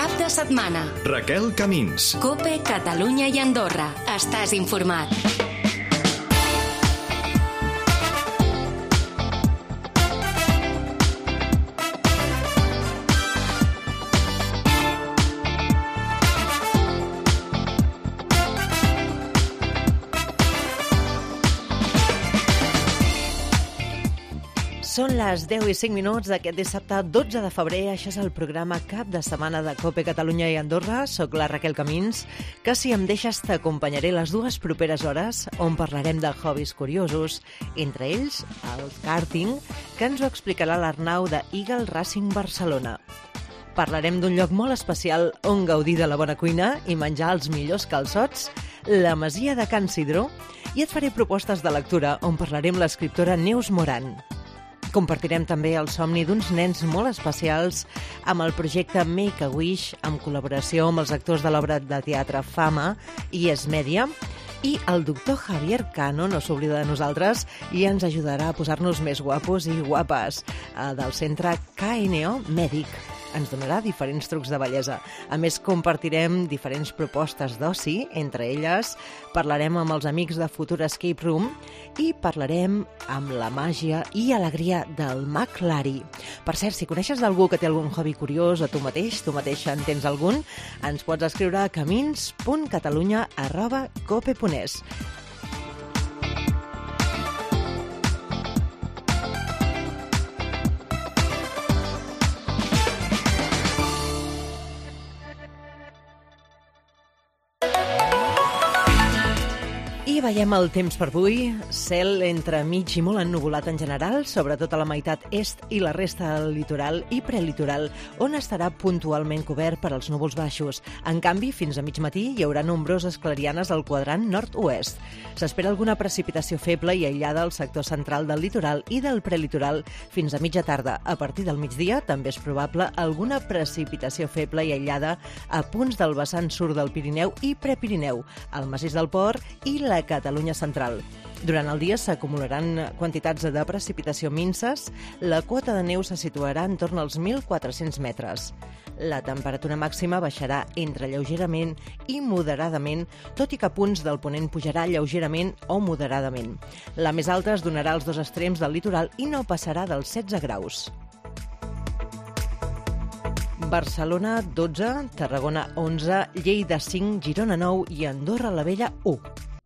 Cap de setmana. Raquel Camins. COPE, Catalunya i Andorra. Estàs informat. Són les 10 i 5 minuts d'aquest dissabte 12 de febrer. Això és el programa Cap de Setmana de COPE Catalunya i Andorra. Soc la Raquel Camins, que si em deixes t'acompanярé les dues properes hores on parlarem de hobbies curiosos, entre ells el kàrting, que ens ho explicarà l'Arnau de Eagle Racing Barcelona. Parlarem d'un lloc molt especial on gaudir de la bona cuina i menjar els millors calçots, la Masia de Can Sidró, i et faré propostes de lectura on parlarem amb l'escriptora Neus Moran. Compartirem també el somni d'uns nens molt especials amb el projecte Make-A-Wish, en col·laboració amb els actors de l'obra de teatre Fama i Esmèdia, i el doctor Javier Cano, no s'oblida de nosaltres, i ens ajudarà a posar-nos més guapos i guapes del centre KNO Mèdic. Ens donarà diferents trucs de bellesa. A més, compartirem diferents propostes d'oci, entre elles parlarem amb els amics de Futura Escape Room i parlarem amb la màgia i alegria del Mag Lari. Per cert, si coneixes d'algú que té algun hobby curiós, o tu mateixa en tens algun, ens pots escriure a camins.catalunya@cope.es. I veiem el temps per avui, cel entre mig i molt ennuvolat en general, sobretot a la meitat est i la resta del litoral i prelitoral, on estarà puntualment cobert per als núvols baixos. En canvi, fins a mig matí hi haurà nombroses clarianes al quadrant nord-oest. S'espera alguna precipitació feble i aïllada al sector central del litoral i del prelitoral fins a mitja tarda. A partir del migdia també és probable alguna precipitació feble i aïllada a punts del vessant sud del Pirineu i Prepirineu, al massís del Port i la Catalunya central. Durant el dia s'acumularan quantitats de precipitació minses. La quota de neu se situarà en torn als 1.400 metres. La temperatura màxima baixarà entre lleugerament i moderadament, tot i que a punts del ponent pujarà lleugerament o moderadament. La més alta es donarà als dos extrems del litoral i no passarà dels 16 graus. Barcelona 12, Tarragona 11, Lleida 5, Girona 9 i Andorra la Vella 1.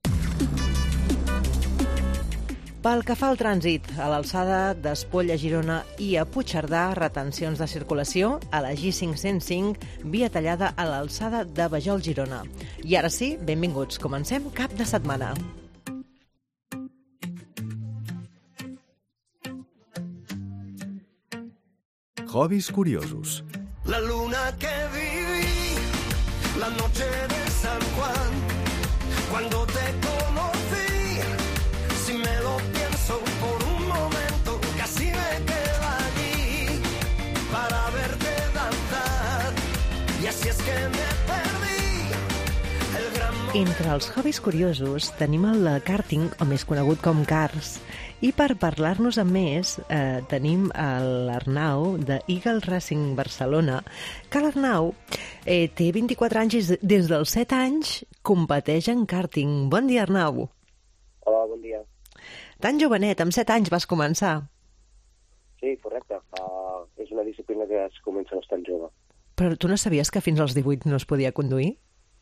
Pel que fa al trànsit, a l'alçada d'Espolla, Girona i a Puigcerdà, retencions de circulació, a la G505, via tallada a l'alçada de Vajol, Girona. I ara sí, benvinguts, comencem Cap de Setmana. Hobbies curiosos. La luna que viví, la noche de San Juan, cuando te conocí, si me lo pienso por un momento, casi me quedo allí para verte danzar, y así es que me perdí el gran momento. Entre els hobbies curiosos tenim el kàrting, o més conegut com cars, i per parlar-nos amb més tenim l'Arnau de Eagle Racing Barcelona, que l'Arnau té 24 anys i des dels 7 anys competeix en kàrting. Bon dia, Arnau. Hola, bon dia. Tan jovenet, amb 7 anys vas començar. Sí, correcte. És una disciplina que es comença bastant jove. Però tu no sabies que fins als 18 no es podia conduir?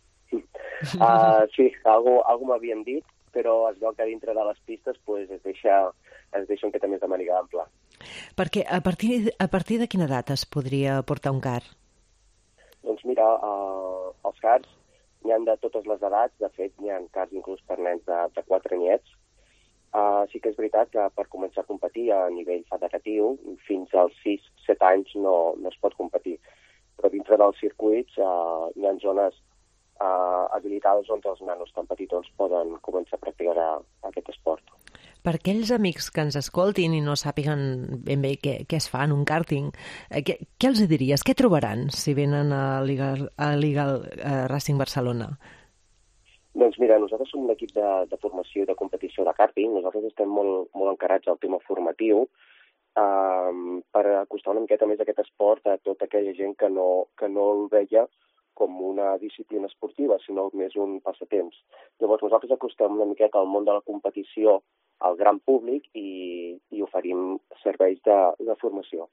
Sí, algo m'havien dit, però es veu que dintre de les pistes pues, es deixa un que més de màniga ampla. Perquè a partir de quina edat es podria portar un car? Doncs mira, els cars n'hi ha de totes les edats. De fet, n'hi ha cars inclús per nens de 4 anyets. Sí que és veritat que per començar a competir a nivell federatiu, fins als 6-7 anys no es pot competir. Però dintre dels circuits hi ha zones habilitades on els nanos tan petitons poden començar a practicar aquest esport. Per aquells amics que ens escoltin i no sàpiguen ben bé què es fa en un kàrting, què els diries? Què trobaran si venen a l'Eagle Racing Barcelona? Doncs mira, nosaltres som un equip de formació i de competició de kàrting. Nosaltres estem molt encarats al tema formatiu per acostar una miqueta més aquest esport a tota aquella gent que no el veia com una disciplina esportiva, sinó més un passatemps. Llavors nosaltres acostem una miqueta al món de la competició al gran públic i oferim serveis de formació.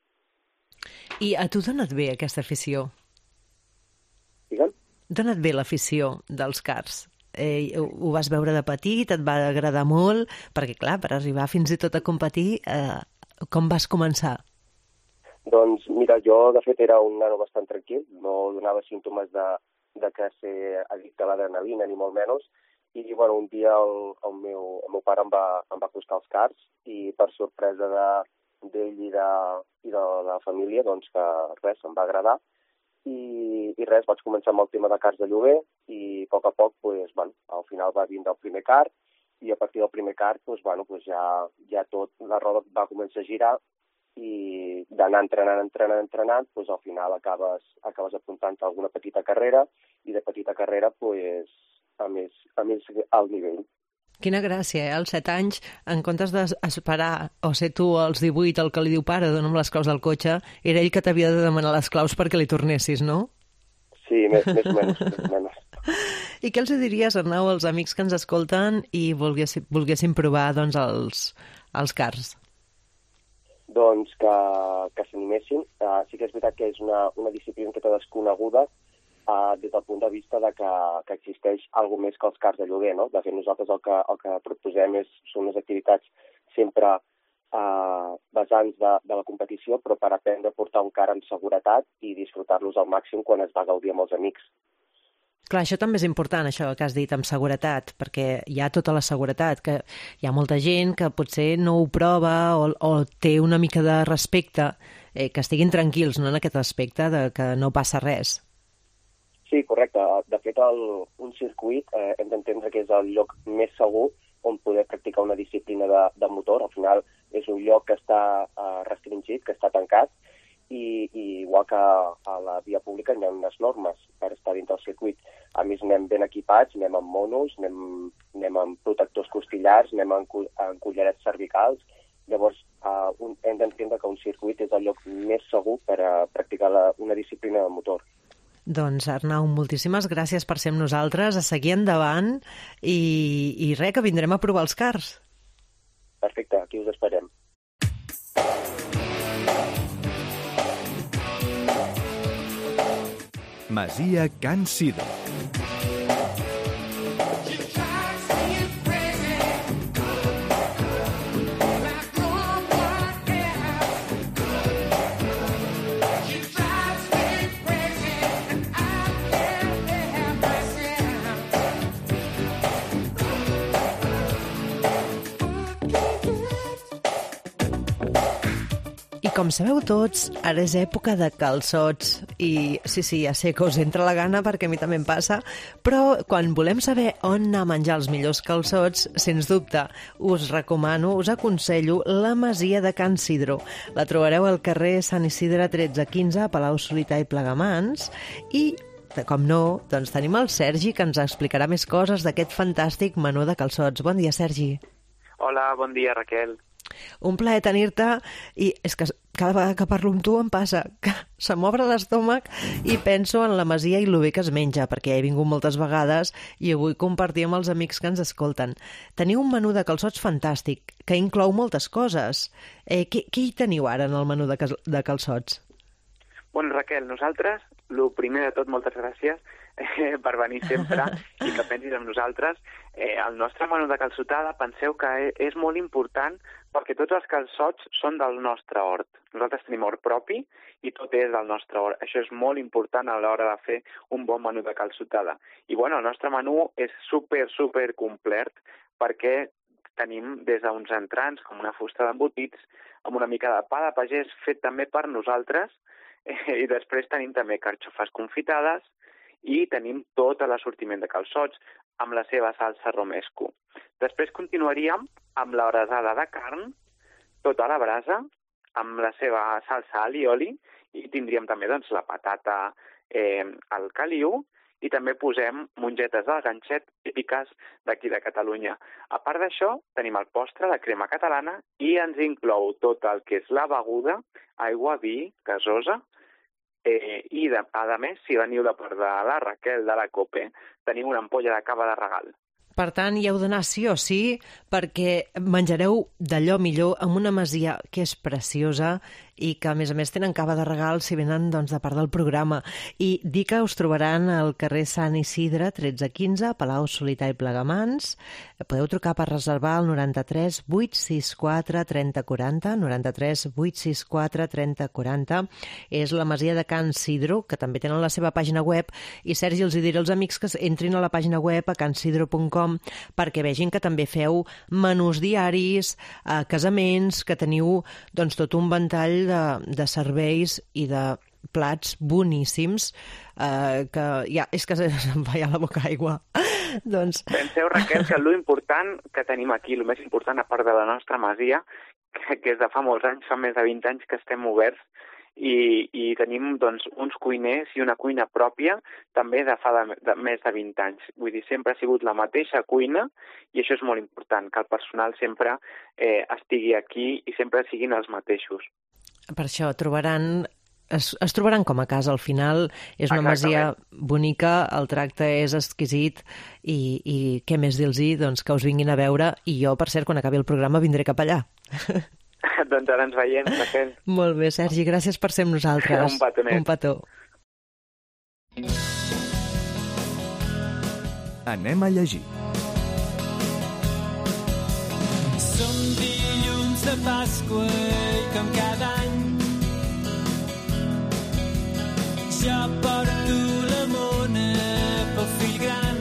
I a tu t'ha anat bé aquesta afició? Digue'm? T'ha anat bé l'afició dels karts? Ho vas veure de petit, et va agradar molt? Perquè, clar, per arribar fins i tot a competir, com vas començar? Doncs, mira, jo, de fet, era un nano bastant tranquil, no donava símptomes de que ser addicte a l'adrenalina, ni molt menys, i, bueno, un dia el meu pare em va acostar als karts i, per sorpresa d'ell i de la família, doncs, que res, em va agradar, i res, vaig començar amb el tema de karts de lloguer i, a poc, pues, bueno, al final va vindre el primer kart i a partir del primer kart, pues, bueno, pues ja tot, la roda va començar a girar i d'anar entrenant, pues, al final acabes apuntant a alguna petita carrera i de petita carrera pues, a més alt nivell. Quina gràcia, Als 7 anys, en comptes d'esperar o ser tu als 18 el que li diu pare, dona'm les claus del cotxe, era ell que t'havia de demanar les claus perquè li tornessis, no? Sí, més o menys. I què els diries, Arnau, als amics que ens escolten i volguessin provar doncs, els karts? Doncs que s'animessin. Sí que és veritat que és una disciplina que té desconeguda des del punt de vista de que existeix alguna més que els karts de lloguer, no? De fet, nosaltres el que proposem són unes activitats sempre basants de la competició, però per aprendre a portar un kart amb seguretat i disfrutar-los al màxim quan es va gaudir amb els amics. Clar, això també és important, això que has dit, amb seguretat, perquè hi ha tota la seguretat, que hi ha molta gent que potser no ho prova o té una mica de respecte, que estiguin tranquils, no?, en aquest aspecte de que no passa res. Sí, correcte. De fet, un circuit hem d'entendre que és el lloc més segur on poder practicar una disciplina de motor. Al final és un lloc que està restringit, que està tancat, i igual que a la via pública hi ha unes normes per estar dintre del circuit. A més, anem ben equipats, anem amb monos, anem amb protectors costillars, anem amb collarets cervicals. Llavors, hem d'entendre que un circuit és el lloc més segur per practicar una disciplina de motor. Doncs, Arnau, moltíssimes gràcies per ser amb nosaltres, a seguir endavant i res, que vindrem a provar els karts. Perfecte, aquí us esperem. Masia Can Sidro. Com sabeu tots, ara és època de calçots i sí, ja sé que us entra la gana perquè a mi també em passa, però quan volem saber on anar a menjar els millors calçots, sens dubte, us aconsello la Masia de Can Sidro. La trobareu al carrer Sant Isidre 1315 a Palau-solità i Plegamans i, com no, doncs tenim el Sergi que ens explicarà més coses d'aquest fantàstic menú de calçots. Bon dia, Sergi. Hola, bon dia, Raquel. Un plaer tenir-te i és que cada vegada que parlo amb tu em passa que se m'obre l'estómac i penso en la Masia i lo bé que es menja, perquè he vingut moltes vegades i ho vull compartir amb els amics que ens escolten. Teniu un menú de calçots fantàstic que inclou moltes coses. Què hi teniu ara en el menú de calçots? Bueno, Raquel, nosaltres, el primer de tot, moltes gràcies per venir sempre i que pensis en nosaltres. El nostre menú de calçotada, penseu que és molt important perquè tots els calçots són del nostre hort. Nosaltres tenim hort propi i tot és del nostre hort. Això és molt important a l'hora de fer un bon menú de calçotada. I bueno, el nostre menú és super complet perquè tenim des d'uns entrants com una fusta d'embotits amb una mica de pa de pagès fet també per nosaltres i després tenim també carxofes confitades i tenim tot l'assortiment de calçots amb la seva salsa romesco. Després continuaríem amb la braçada de carn, tota la brasa, amb la seva salsa allioli, i tindríem també doncs, la patata al caliu i també posem mongetes del ganxet típiques d'aquí de Catalunya. A part d'això, tenim el postre, la crema catalana, i ens inclou tot el que és la beguda, aigua, vi, gasosa, i a més, si veniu de part de la Raquel de la COPE, tenim una ampolla de cava de regal. Per tant, hi heu d'anar sí o sí, perquè menjareu d'allò millor en una masia que és preciosa i que, a més, tenen cava de regal si venen de part del programa. I dir que us trobaran al carrer Sant Isidre, 1315, Palau Solità i Plegamans. Podeu trucar per reservar al 93 864 30 40, 93 864 30 40. És la masia de Can Sidro, que també tenen la seva pàgina web, i Sergi, els diré als amics que entrin a la pàgina web a cansidro.com perquè vegin que també feu menús diaris, casaments, que teniu tot un ventall de serveis i de plats boníssims que ja, és que se'm va ja la boca aigua. Penseu, Raquel, que l'important que tenim aquí, el més important a part de la nostra masia, que és de fa molts anys, fa més de 20 anys que estem oberts, i tenim uns cuiners i una cuina pròpia també de fa més de 20 anys. Vull dir, sempre ha sigut la mateixa cuina i això és molt important, que el personal sempre estigui aquí i sempre siguin els mateixos. Per això es trobaran com a casa. Al final és una masia bonica, el tracte és exquisit i què més dir-los que us vinguin a veure, i jo, per cert, quan acabi el programa vindré cap allà. Doncs ara ens veiem, Raquel. Molt bé, Sergi, gràcies per ser amb nosaltres. Un petonet. Un petó. Anem a llegir. Som dilluns de Pasqua i com cada any jo porto la mona pel fill gran.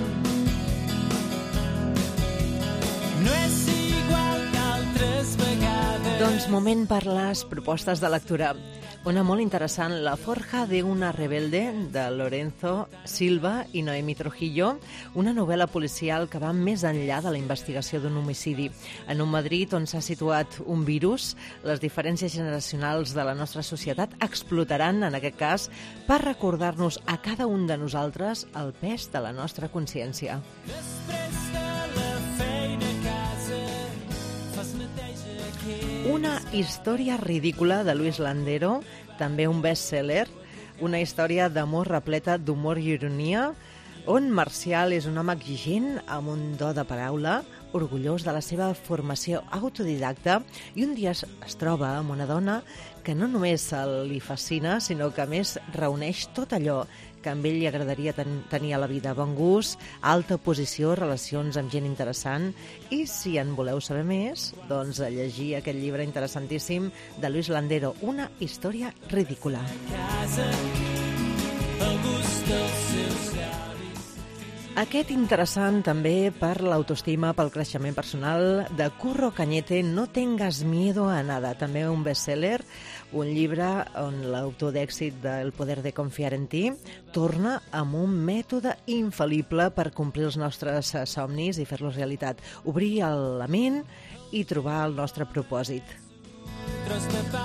No és igual que altres vegades. Doncs moment per les propostes de lectura. Una molt interessant, La forja de una rebelde, de Lorenzo Silva i Noemi Trujillo, una novel·la policial que va més enllà de la investigació d'un homicidi. En un Madrid on s'ha situat un virus, les diferències generacionals de la nostra societat explotaran, en aquest cas, per recordar-nos a cada un de nosaltres el pes de la nostra consciència. Després de la feina a casa fas neteja aquí. Una història ridícula de Luis Landero, també un best-seller, una història d'amor repleta d'humor i ironia, on Marcial és un home exigent amb un do de paraula, orgullós de la seva formació autodidacta, i un dia es troba amb una dona que no només li fascina, sinó que a més reuneix tot allò que a ell li agradaria tenir a la vida: bon gust, alta posició, relacions amb gent interessant. I si en voleu saber més, doncs a llegir aquest llibre interessantíssim de Luis Landero, Una història ridícula. Casa, el gust dels seus llavis. Aquest interessant també per l'autoestima, pel creixement personal, de Curro Cañete, No tengas miedo a nada, també un best-seller, un llibre on l'autor d'èxit de El poder de confiar en ti torna amb un mètode infal·lible per complir els nostres somnis i fer-los realitat. Obrir la ment i trobar el nostre propòsit. Tros de pa,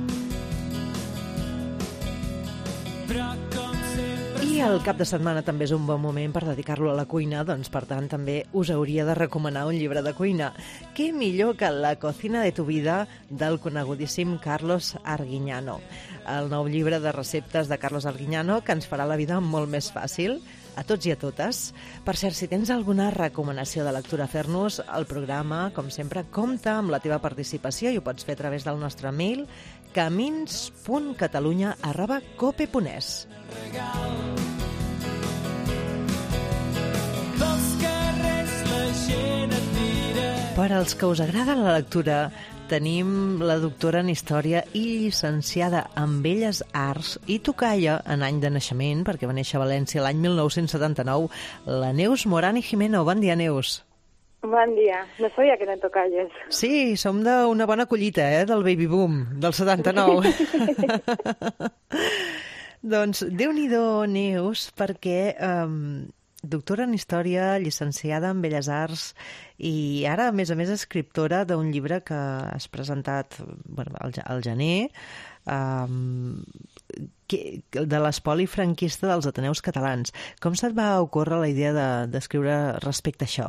però com sempre. I el cap de setmana també és un bon moment per dedicar-lo a la cuina, doncs per tant també us hauria de recomanar un llibre de cuina. Què millor que La cocina de tu vida, del conegudíssim Carlos Arguiñano. El nou llibre de receptes de Carlos Arguiñano, que ens farà la vida molt més fàcil a tots i a totes. Per cert, si tens alguna recomanació de lectura a fer-nos, el programa, com sempre, compta amb la teva participació i ho pots fer a través del nostre mail camins.catalunya@cope.es. Pels carrers la gent et mira. Per als que us agrada la lectura, tenim la doctora en Història i llicenciada en Belles Arts i tocalla en any de naixement, perquè va néixer a València l'any 1979, la Neus Morán i Jimeno. Bon dia, Neus. Bon dia. No sabia que eren tocalles. Sí, som d'una bona collita, del baby boom, del 79. Doncs Déu-n'hi-do, Neus, perquè doctora en Història, llicenciada en Belles Arts i ara, a més, escriptora d'un llibre que has presentat al gener, de l'espoli franquista dels Ateneus catalans. Com se't va ocórrer la idea d'escriure respecte a això?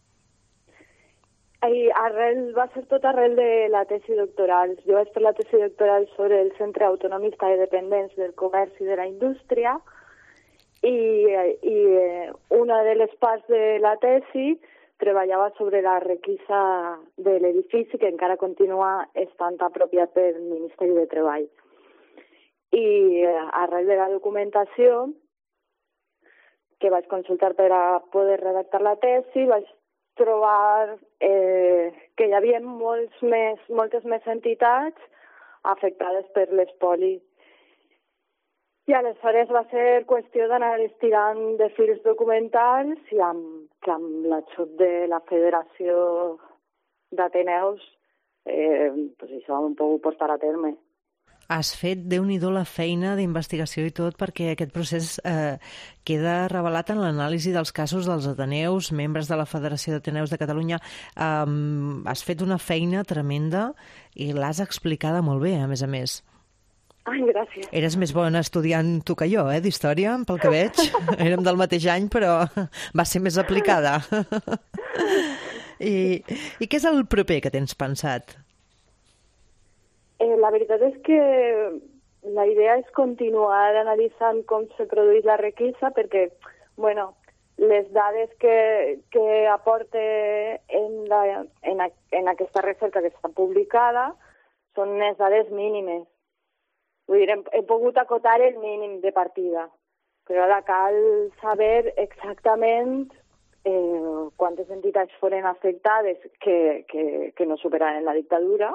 Va ser tot arrel de la tesi doctoral. Jo vaig fer la tesi doctoral sobre el Centre Autonomista de Dependents del Comerç i de la Indústria i una de les parts de la tesi treballava sobre la requisa de l'edifici que encara continua estant apropiat pel Ministeri de Treball. I arrel de la documentació que vaig consultar per a poder redactar la tesi, vaig trobar que hi havia moltes més entitats afectades per l'espoli. I aleshores va ser qüestió d'anar estirant de fils documentals i amb l'ajut de la Federació d'Ateneus això ho hem pogut portar a terme. Has fet, Déu-n'hi-do, la feina d'investigació i tot perquè aquest procés queda revelat en l'anàlisi dels casos dels Ateneus, membres de la Federació d'Ateneus de Catalunya. Has fet una feina tremenda i l'has explicada molt bé, a més. Ai, gràcies. Eres més bona estudiant tu que jo, d'història, pel que veig. Érem del mateix any, però va ser més aplicada. I què és el proper que tens pensat? La veritat és que la idea és continuar analitzant com se produeix la requisa perquè, les dades que aporte en aquesta recerca que està publicada són unes dades mínimes. Vull dir, he pogut acotar el mínim de partida, però ara cal saber exactament quantes entitats foren afectades que no superaren la dictadura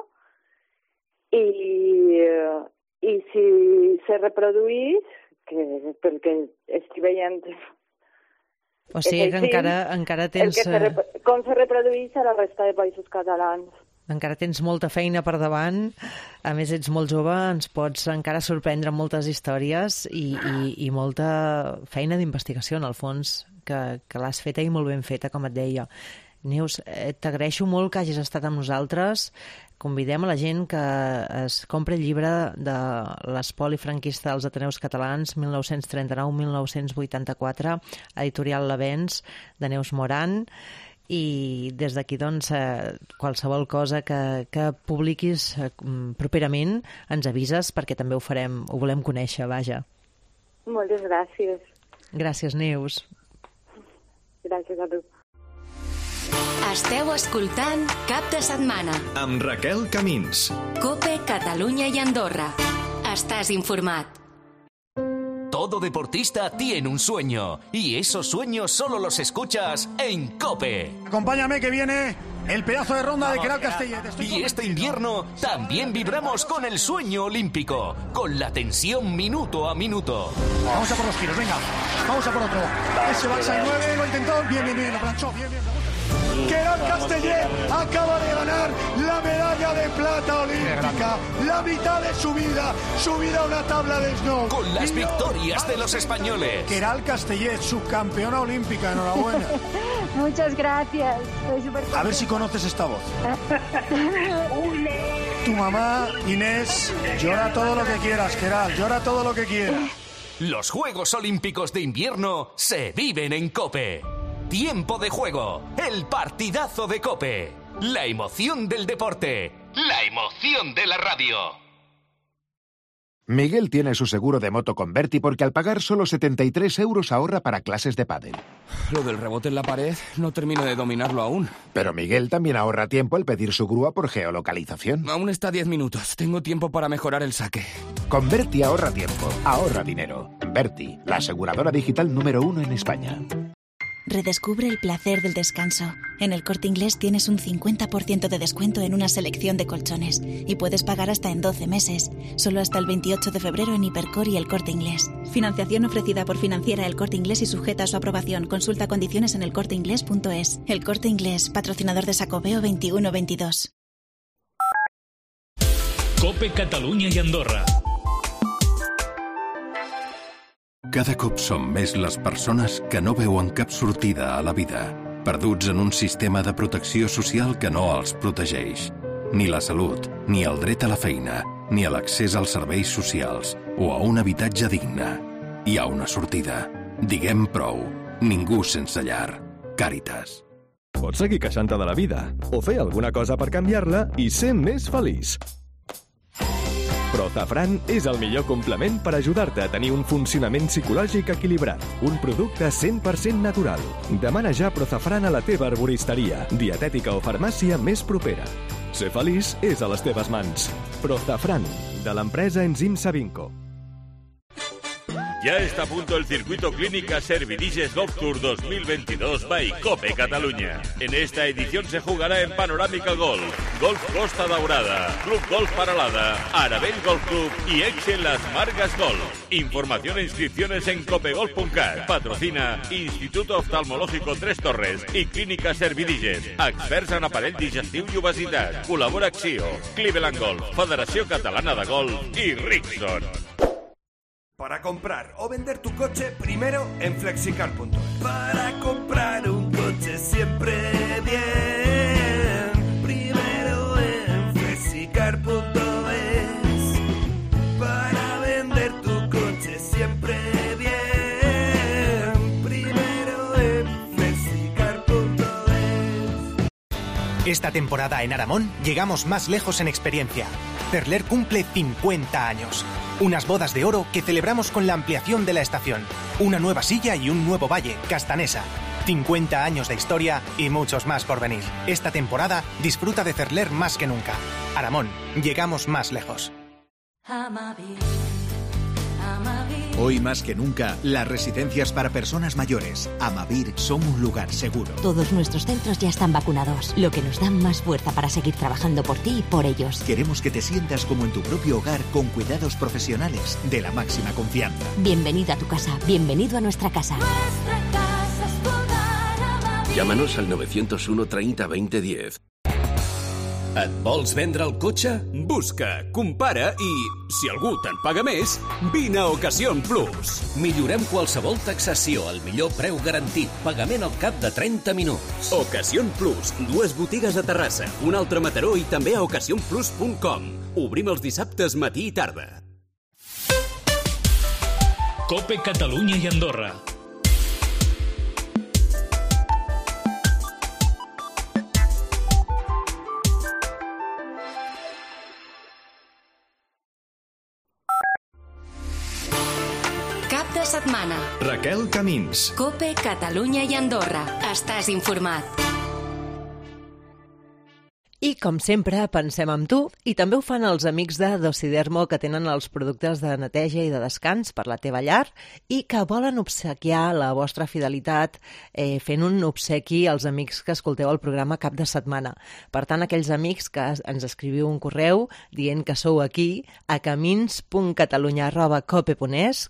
i si se reprodueix, pel que estic veient... O sigui que encara tens... Com se reprodueix a la resta de països catalans. Encara tens molta feina per davant, a més ets molt jove, ens pots encara sorprendre amb moltes històries i molta feina d'investigació, en el fons, que l'has feta i molt ben feta, com et deia. Neus, t'agraeixo molt que hagis estat amb nosaltres. Convidem a la gent que es compri el llibre de l'espoli franquista dels Ateneus catalans 1939-1984, editorial L'Avenç, de Neus Moran. I des d'aquí, doncs, qualsevol cosa que publiquis properament ens avises perquè també ho farem, ho volem conèixer, vaja. Moltes gràcies. Gràcies, Neus. Gràcies a tu. Esteu escoltant Cap de Setmana amb Raquel Camins. COPE Catalunya i Andorra. Estàs informat. Todo deportista tiene un sueño y esos sueños solo los escuchas en COPE. Acompáñame que viene el pedazo de ronda de Queralt Castellet. Y este invierno también vibramos con el sueño olímpico, con la tensión minuto a minuto. Vamos a por los giros, venga. Vamos a por otro. Ese Barça 9 lo intentó. Bien, lo planchó. Bien. Queralt Castellet acaba de ganar la medalla de plata olímpica, la mitad de su vida subida a una tabla de snow. Con las victorias de los españoles. Queralt Castellet, subcampeona olímpica, enhorabuena. Muchas gracias. Estoy súper A ver si conoces esta voz. Tu mamá, Inés, llora todo lo que quieras, Queralt, llora todo lo que quieras. Los Juegos Olímpicos de Invierno se viven en COPE. Tiempo de juego, el partidazo de COPE, la emoción del deporte, la emoción de la radio. Miguel tiene su seguro de moto con Berti porque al pagar solo 73 euros ahorra para clases de pádel. Lo del rebote en la pared no termino de dominarlo aún. Pero Miguel también ahorra tiempo al pedir su grúa por geolocalización. Aún está 10 minutos. Tengo tiempo para mejorar el saque. Con Berti ahorra tiempo, ahorra dinero. Berti, la aseguradora digital número 1 en España. Redescubre el placer del descanso. En El Corte Inglés tienes un 50% de descuento en una selección de colchones y puedes pagar hasta en 12 meses. Solo hasta el 28 de febrero en Hipercor y El Corte Inglés. Financiación ofrecida por Financiera El Corte Inglés y sujeta a su aprobación. Consulta condiciones en elcorteinglés.es. El Corte Inglés, patrocinador de Sacobeo 21-22. COPE Catalunya i Andorra. Cada cop som més les persones que no veuen cap sortida a la vida, perduts en un sistema de protecció social que no els protegeix. Ni la salut, ni el dret a la feina, ni a l'accés als serveis socials, o a un habitatge digne. Hi ha una sortida. Diguem prou. Ningú sense llar. Càritas. Pots seguir queixant-te de la vida o fer alguna cosa per canviar-la i ser més feliç. Prozafran és el millor complement per ajudar-te a tenir un funcionament psicològic equilibrat. Un producte 100% natural. Demana ja Prozafran a la teva arboristeria, dietètica o farmàcia més propera. Ser feliç és a les teves mans. Prozafran, de l'empresa Enzims Savinco. Ya está a punto el circuito Clínica Servidiges Golf Tour 2022 by Cope Cataluña. En esta edición se jugará en Panorámica Golf, Golf Costa Daurada, Club Golf Paralada, Arabell Golf Club y Excel Las Margas Golf. Información e inscripciones en copegolf.cat. Patrocina Instituto Oftalmológico Tres Torres y Clínica Servidiges. Experts en aparell digestiu i obesitat. Col·labora Axio, Cleveland Golf, Federació Catalana de Golf y Rickson. Para comprar o vender tu coche, primero en flexicar.es. Para comprar un coche siempre bien, primero en flexicar.es. Para vender tu coche siempre bien, primero en flexicar.es. Esta temporada en Aramón llegamos más lejos en experiencia. Cerler cumple 50 años. Unas bodas de oro que celebramos con la ampliación de la estación. Una nueva silla y un nuevo valle, Castanesa. 50 años de historia y muchos más por venir. Esta temporada disfruta de Cerler más que nunca. Aramón, llegamos más lejos. Hoy más que nunca, las residencias para personas mayores, Amavir, son un lugar seguro. Todos nuestros centros ya están vacunados, lo que nos da más fuerza para seguir trabajando por ti y por ellos. Queremos que te sientas como en tu propio hogar con cuidados profesionales de la máxima confianza. Bienvenido a tu casa, bienvenido a nuestra casa. Llámanos al 901 30 20 10. Et vols vendre el cotxe? Busca, compara i, si algú te'n paga més, vine a Ocasión Plus. Millorem qualsevol taxació al millor preu garantit, pagament al cap de 30 minuts. Ocasión Plus, 2 botigues a Terrassa, una altra a Mataró i també a ocasiónplus.com. Obrim els dissabtes matí i tarda. Cope Catalunya i Andorra. Cap de setmana. Raquel Camins. Cope Catalunya i Andorra. Estàs informat. I, com sempre, pensem en tu, i també ho fan els amics de Dosidermo, que tenen els productes de neteja i de descans per la teva llar i que volen obsequiar la vostra fidelitat fent un obsequi als amics que escolteu el programa Cap de Setmana. Per tant, aquells amics que ens escriviu un correu dient que sou aquí a camins.catalunya@cope.es,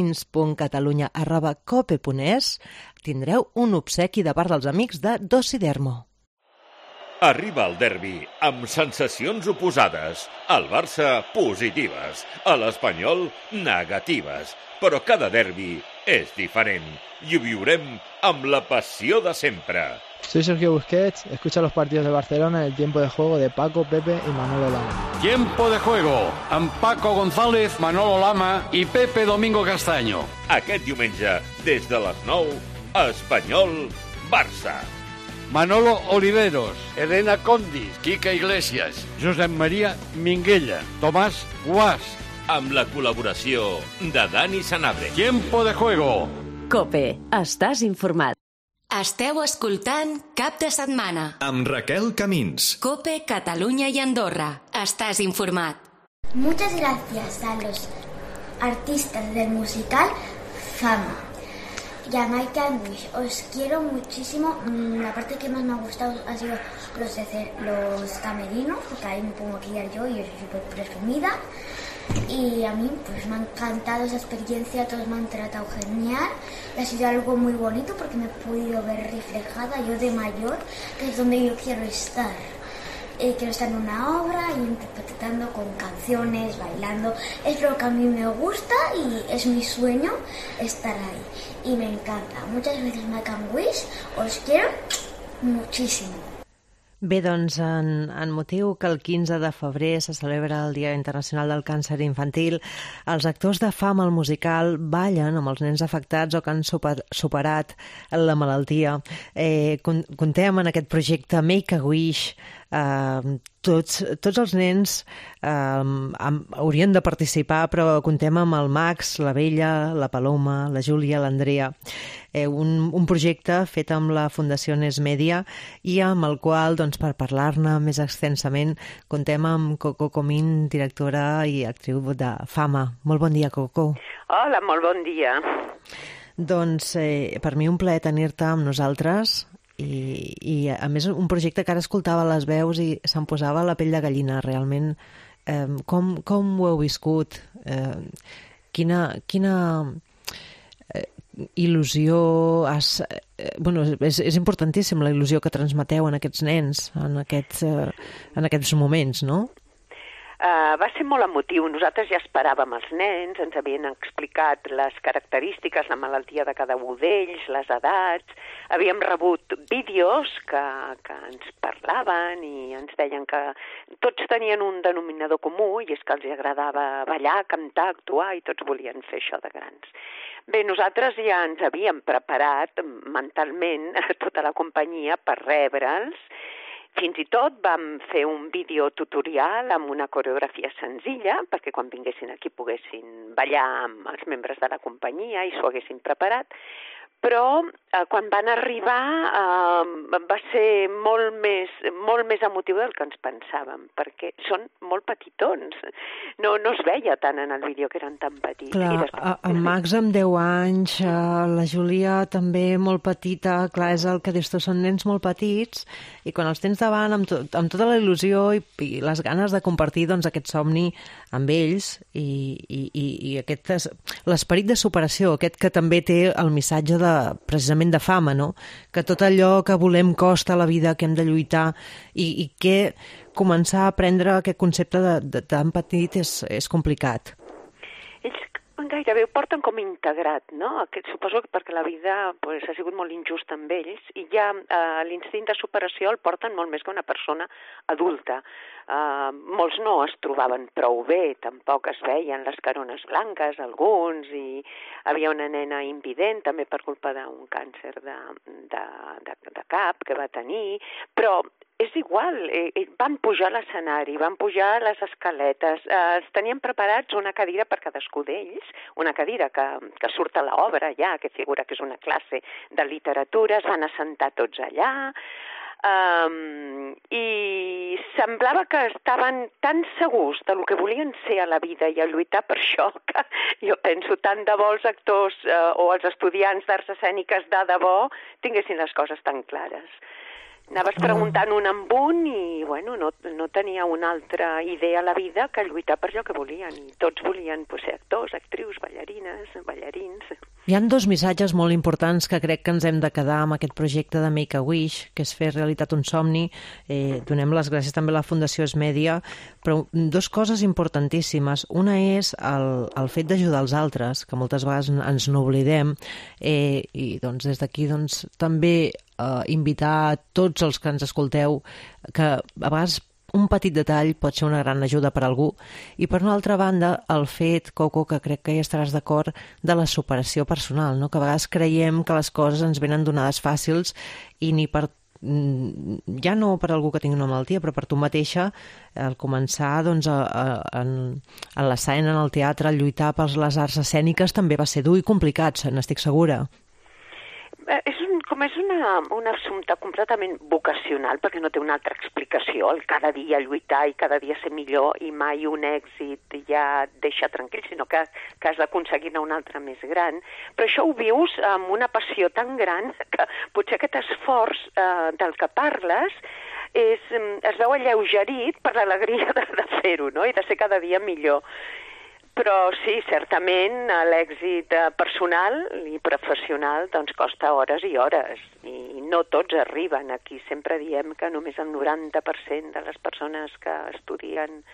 camins.catalunya@cope.es, tindreu un obsequi de part dels amics de Dosidermo. Arriba el derbi amb sensacions oposades. Al Barça, positives. A l'Espanyol, negatives. Però cada derbi és diferent. I ho viurem amb la passió de sempre. Soy Sergio Busquets, escucha los partidos de Barcelona en el tiempo de juego de Paco, Pepe y Manolo Lama. Tiempo de juego amb Paco González, Manolo Lama i Pepe Domingo Castaño. Aquest diumenge, des de les 9, Espanyol-Barça. Manolo Oliveros, Elena Condis, Quique Iglesias, Josep Maria Minguella, Tomàs Guas. Amb la col·laboració de Dani Sanabria. Tiempo de juego. Cope, estàs informat. Esteu escoltant Cap de Setmana. Amb Raquel Camins. Cope Catalunya i Andorra. Estàs informat. Muchas gracias a los artistas del musical Fama. Y a Maite Anguish, os quiero muchísimo. La parte que más me ha gustado ha sido los camerinos, porque ahí me pongo a maquillar yo y yo soy súper presumida. Y a mí pues me ha encantado esa experiencia, todos me han tratado genial. Y ha sido algo muy bonito porque me he podido ver reflejada yo de mayor, que es donde yo quiero estar. Quiero estar en una obra y interpretando con canciones, bailando. Es lo que a mí me gusta y es mi sueño estar ahí. Y me encanta. Muchas gracias, Make a Wish. Os quiero muchísimo. Bé, doncs, en motiu que el 15 de febrer se celebra el Dia Internacional del Càncer Infantil, els actors de Fama, el musical, ballen amb els nens afectats o que han superat la malaltia. Contem en aquest projecte Make-A-Wish. Tots els nens haurien de participar, però contem amb el Max, la Bella, la Paloma, la Júlia, l'Andrea. Un projecte fet amb la Fundació Nes Media i amb el qual, doncs, per parlar-ne més extensament, contem amb Coco Comín, directora i actriu de Fama. Molt bon dia, Coco. Hola, molt bon dia. Doncs per mi un plaer tenir-te amb nosaltres i a més un projecte que ara escoltava les veus i se'm posava la pell de gallina, realment. Com ho heu viscut? Quina il·lusió és importantíssim la il·lusió que transmeteu en aquests nens en aquests moments, no? Va ser molt emotiu. Nosaltres ja esperàvem els nens, ens havien explicat les característiques, la malaltia de cada un d'ells, les edats. Havíem rebut vídeos que ens parlaven i ens deien que tots tenien un denominador comú i és que els agradava ballar, cantar, actuar i tots volien fer això de grans. Bé, nosaltres ja ens havíem preparat mentalment tota la companyia per rebre'ls. Fins i tot vam fer un videotutorial amb una coreografia senzilla perquè quan vinguessin aquí poguessin ballar amb els membres de la companyia i s'ho haguessin preparat. Però quan van arribar va ser molt més emotiu del que ens pensàvem, perquè són molt petitons. No es veia tant en el vídeo que eren tan petits. Clar, en Max amb 10 anys, la Júlia també molt petita, clar, és el que dius tu, són nens molt petits, i quan els tens davant amb tota la il·lusió i les ganes de compartir doncs, aquest somni amb ells i l'esperit de superació, aquest que també té el missatge precisament de Fama, no? Que tot allò que volem costa a la vida, que hem de lluitar i que començar a aprendre aquest concepte de tan petit és complicat. Ells gairebé ho porten com integrat, no? Suposo que perquè la vida ha sigut molt injusta amb ells i ja l'instint de superació el porten molt més que una persona adulta. Molts no es trobaven prou bé, tampoc es veien les carones blanques, alguns, i havia una nena invident també per culpa d'un càncer de cap que va tenir, però és igual, van pujar a l'escenari, van pujar a les escaletes, els tenien preparats una cadira per cadascú d'ells, una cadira que surt a l'obra ja, que figura que és una classe de literatura, es van assentar tots allà, i semblava que estaven tan segurs del que volien ser a la vida i a lluitar per això, que jo penso tant de bo els actors o els estudiants d'arts escèniques de debò tinguessin les coses tan clares. Anaves preguntant un amb un i no tenia una altra idea a la vida que lluitar per allò que volien. I tots volien ser actors, actrius, ballarines, ballarins. Hi ha dos missatges molt importants que crec que ens hem de quedar amb aquest projecte de Make-A-Wish, que és fer realitat un somni. Donem les gràcies també a la Fundació Esmedia, però dues coses importantíssimes. Una és el fet d'ajudar els altres, que moltes vegades ens n'oblidem, i doncs des d'aquí també invitar a tots els que ens escolteu que a vegades un petit detall pot ser una gran ajuda per a algú. I per una altra banda, el fet, Coco, que crec que hi estaràs d'acord, de la superació personal, no? Que a vegades creiem que les coses ens venen donades fàcils i ni per ja no per algú que tingui una malaltia, però per tu mateixa, al començar doncs, en l'escena, en el teatre, el lluitar per les arts escèniques també va ser dur i complicat, n'estic segura. És un assumpte completament vocacional, perquè no té una altra explicació, el cada dia lluitar i cada dia ser millor i mai un èxit ja et deixa tranquil, sinó que has d'aconseguir-ne un altre més gran. Però això ho vius amb una passió tan gran que potser aquest esforç del que parles es veu alleugerit per l'alegria de fer-ho, no? I de ser cada dia millor. Però sí, certament l'èxit personal i professional doncs costa hores i hores i no tots arriben aquí. Sempre diem que només el 90% de les persones que estudien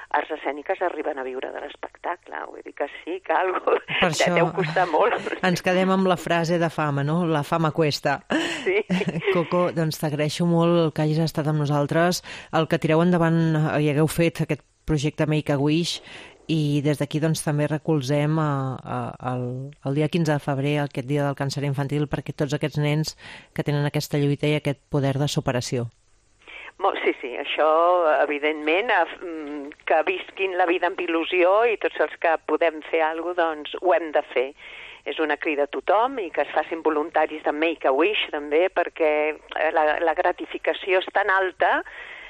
arts escèniques arriben a viure de l'espectacle. Vull dir que sí, que algo això deu costar molt. Ens quedem amb la frase de fama, no? La fama cuesta. Sí. Coco, doncs t'agraeixo molt que hagis estat amb nosaltres, el que tireu endavant i hagueu fet aquest projecte Make-A-Wish, i des d'aquí doncs també recolzem el dia 15 de febrer, aquest dia del càncer infantil, perquè tots aquests nens que tenen aquesta lluita i aquest poder de superació. Sí, això, evidentment, que visquin la vida amb il·lusió, i tots els que podem fer alguna cosa, doncs ho hem de fer. És una crida a tothom, i que es facin voluntaris de Make-A-Wish també, perquè la gratificació és tan alta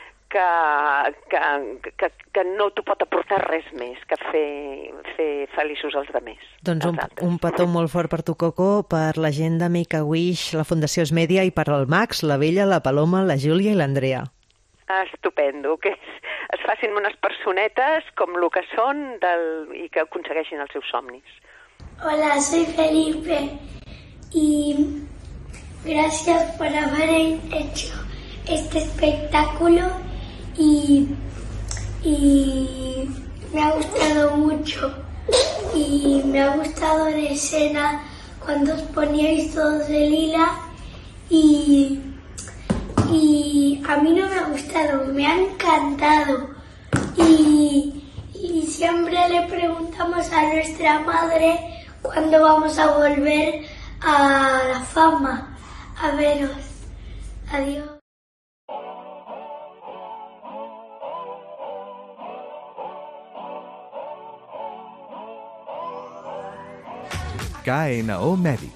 que no t'ho pot aportar res més que fer feliços els altres. Doncs un petó molt fort per tu, Coco, per la gent de Make-A-Wish, la Fundació Esmèdia, i per el Max, la Bella, la Paloma, la Júlia i l'Andrea. Estupendo, que es facin unes personetes com el que són i que aconsegueixin els seus somnis. Hola, soy Felipe y gracias por haber hecho este espectáculo y me ha gustado mucho, y me ha gustado la escena cuando os poníais todos de lila, y a mí no me ha gustado, me ha encantado, y siempre le preguntamos a nuestra madre cuándo vamos a volver a la fama a veros. Adiós. KNO Mèdic.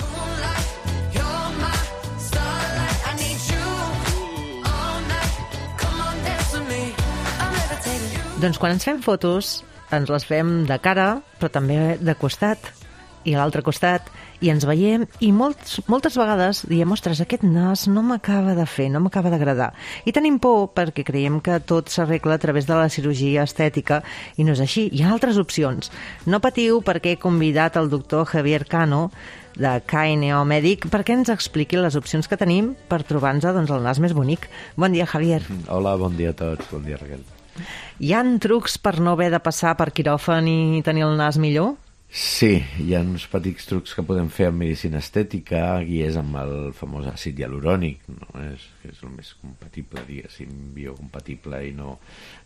Doncs quan ens fem fotos, ens les fem de cara, però també de costat, i a l'altre costat, i ens veiem, i moltes vegades diem, ostres, aquest nas no m'acaba de fer, no m'acaba d'agradar. I tenim por perquè creiem que tot s'arregla a través de la cirurgia estètica, i no és així. Hi ha altres opcions. No patiu, perquè he convidat el doctor Javier Cano, de KNO Mèdic, perquè ens expliqui les opcions que tenim per trobar-nos el nas més bonic. Bon dia, Javier. Hola, bon dia a tots. Bon dia, Raquel. Hi ha trucs per no haver de passar per quiròfan i tenir el nas millor? Sí, hi ha uns petits trucs que podem fer en medicina estètica, i és amb el famós àcid hialurònic, no? És el més compatible, diguéssim, biocompatible, i no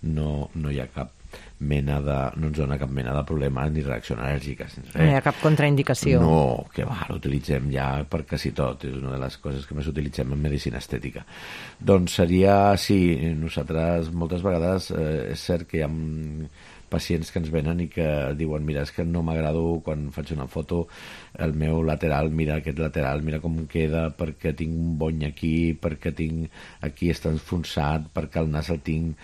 hi ha cap mena no ens dona cap mena de problema ni reacció al·lèrgica. No hi ha cap contraindicació. No, que va, l'utilitzem ja per quasi tot, és una de les coses que més utilitzem en medicina estètica. Doncs seria, sí, nosaltres moltes vegades és cert que hi ha pacients que ens venen i que diuen, mira, és que no m'agrado quan faig una foto el meu lateral, mira aquest lateral, mira com queda, perquè tinc un bony aquí, perquè tinc aquí està enfonsat, perquè el nas el tinc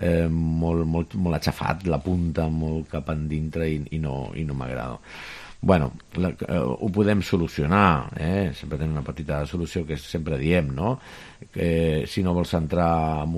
molt aixafat, la punta molt cap endintre, i no m'agrada. Bueno, ho podem solucionar, sempre tenim una petita solució que sempre diem, no? Si no vols entrar en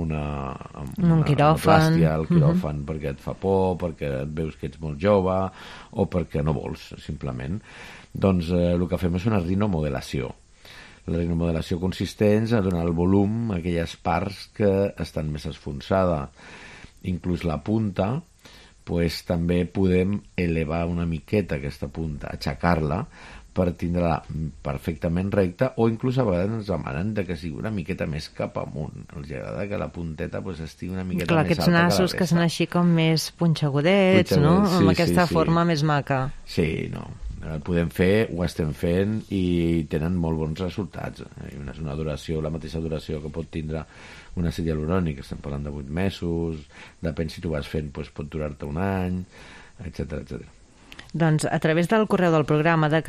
un quiròfan, al quiròfan perquè et fa por, perquè et veus que ets molt jove, o perquè no vols, simplement, doncs el que fem és una rinomodelació. La rinomodelació consisteix a donar el volum a aquelles parts que estan més esfonsades, inclús la punta. Pues també podem elevar una miqueta aquesta punta, aixecar-la per tindre-la perfectament recta, o inclús a vegades ens demanen que sigui una miqueta més cap amunt. Els agrada que la punteta estigui una miqueta més alta que la resta. Aquests nassos que són així com més punxegudets, no? Sí, amb aquesta forma més maca. Sí, no. El podem fer, ho estem fent, i tenen molt bons resultats. És una duració, la mateixa duració que pot tindre un àcid hialurònic, estem parlant de 8 mesos, depèn si tu vas fent, pot durar-te un any, etc. Doncs a través del correu del programa de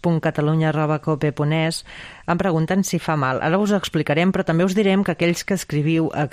camins.catalunya@cope.es em pregunten si fa mal. Ara us ho explicarem, però també us direm que aquells que escriviu a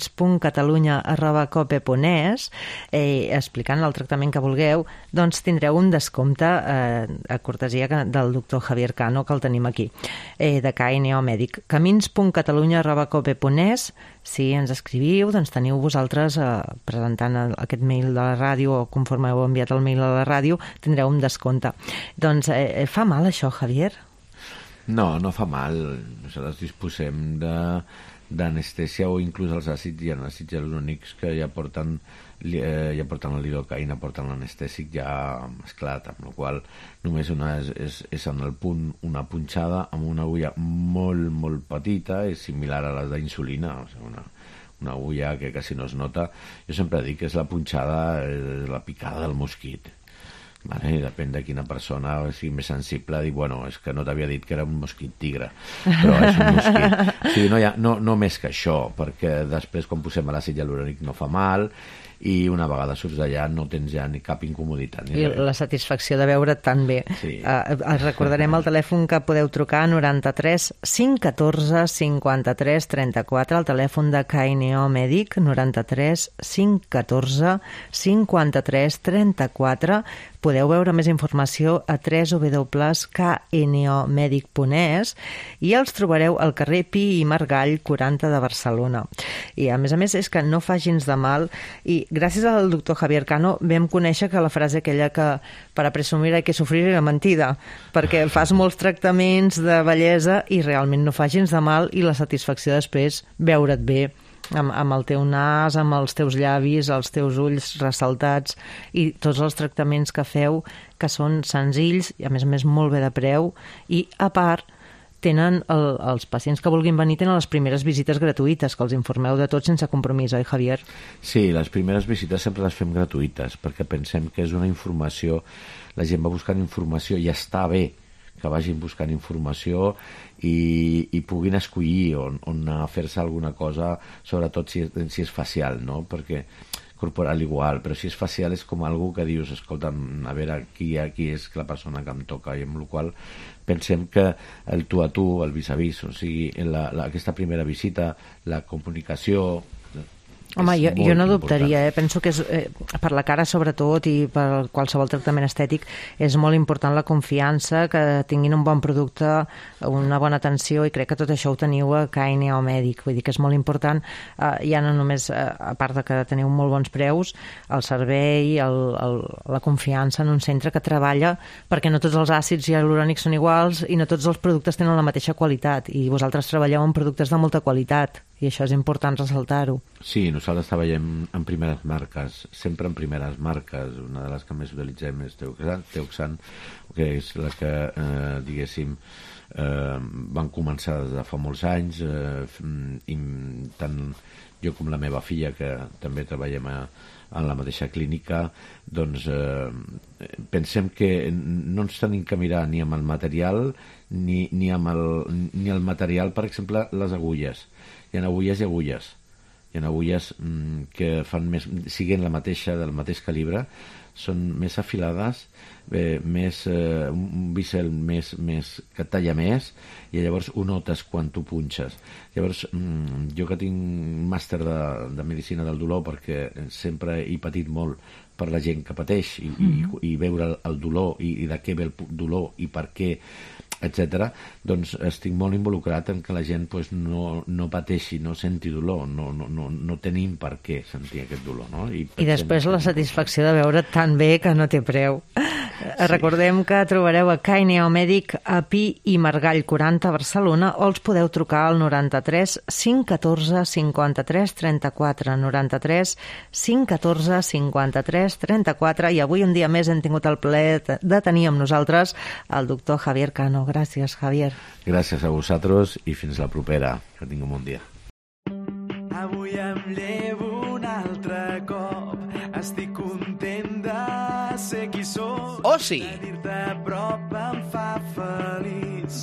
camins.catalunya@cope.es explicant el tractament que vulgueu, doncs tindreu un descompte a cortesia del doctor Javier Cano, que el tenim aquí, de KNO Mèdic. camins.catalunya@cope.es. Si ens escriviu, doncs teniu vosaltres presentant aquest mail de la ràdio, o conforme heu enviat el mail a la ràdio, tindreu un descompte. Doncs fa mal això, Javier? No fa mal. Nosaltres disposem d'anestèsia o inclús els àcids hialurònics que ja porten la lidocaïna, porten l'anestèsic ja esclat, amb la qual només és en el punt una punxada amb una agulla molt, molt petita, és similar a les d'insulina, o sigui, una agulla que quasi no es nota. Jo sempre dic que és la punxada, la picada del mosquit. Vale, depèn de quina persona sigui més sensible, dir, bueno, és que no t'havia dit que era un mosquit tigre, però és un mosquit. O sigui, no més que això, perquè després quan posem l'àcid hialurònic no fa mal, i una vegada surts d'allà no tens ja ni cap incomoditat. I la satisfacció de veure't tan bé. Sí. Recordarem el telèfon que podeu trucar, 93 514 53 34, el telèfon de KNO Mèdic, 93 514 53 34. Podeu veure més informació a www.knomedic.es i els trobareu al carrer Pi i Margall 40 de Barcelona. I a més és que no fa gens de mal, i gràcies al doctor Javier Cano vam conèixer que la frase aquella que para presumir hay que sufrir era mentida, perquè fas molts tractaments de bellesa i realment no fa gens de mal, i la satisfacció després veure't bé amb el teu nas, amb els teus llavis, els teus ulls ressaltats, i tots els tractaments que feu, que són senzills i a més molt bé de preu, i a part tenen els pacients que vulguin venir tenen les primeres visites gratuïtes, que els informeu de tot sense compromís, oi, Javier? Sí, les primeres visites sempre les fem gratuïtes, perquè pensem que és una informació, la gent va buscant informació i està bé que vagin buscant informació i puguin escollir on fer-se alguna cosa, sobretot si és facial, no? Perquè corporal igual, però si és facial és com algú que dius, escolta, a veure qui és la persona que em toca, i amb la qual pensem que el tu a tu, el vis-a-vis, o sigui, aquesta primera visita, la comunicació... Home, jo no dubtaria, penso que és, per la cara sobretot i per qualsevol tractament estètic és molt important la confiança, que tinguin un bon producte, una bona atenció, i crec que tot això ho teniu a KNO Mèdic, vull dir que és molt important, ja no només, a part de que teniu molt bons preus, el servei, la confiança en un centre que treballa, perquè no tots els àcids hialurònics són iguals i no tots els productes tenen la mateixa qualitat, i vosaltres treballeu amb productes de molta qualitat, i això és important ressaltar-ho. Sí, nosaltres treballem en primeres marques, sempre en primeres marques. Una de les que més utilitzem és Teoxan, que és la que, diguéssim, van començar des de fa molts anys, i tant jo com la meva filla, que també treballem en la mateixa clínica, doncs pensem que no ens tenim que mirar ni amb el material ni amb el material, per exemple, les agulles. Hi ha agulles i agulles. Hi ha agulles que fan siguen del mateix calibre, són més afilades, un bisel més que talla més, i llavors ho notes quan tu punxes. Llavors, jo que tinc màster de medicina del dolor, perquè sempre he patit molt per la gent que pateix i veure el dolor i de què ve el dolor i per què, etc., doncs estic molt involucrat en que la gent no pateixi, no senti dolor, no tenim per què sentir aquest dolor, no? I després la satisfacció de veure tan bé que no té preu. Recordem que trobareu a KNO Mèdic a Pi i Margall 40 a Barcelona, o els podeu trucar al 93 514 53 34, 93 514 53 34, i avui un dia més hem tingut el plaer de tenir amb nosaltres el doctor Javier Cano. Gràcies, Javier. Gràcies a vosaltres i fins la propera. Que tingui un bon dia. Avui em llevo un altre cop. Estic content de ser qui soc. Oh, sí! Tenir-te a prop em fa feliç.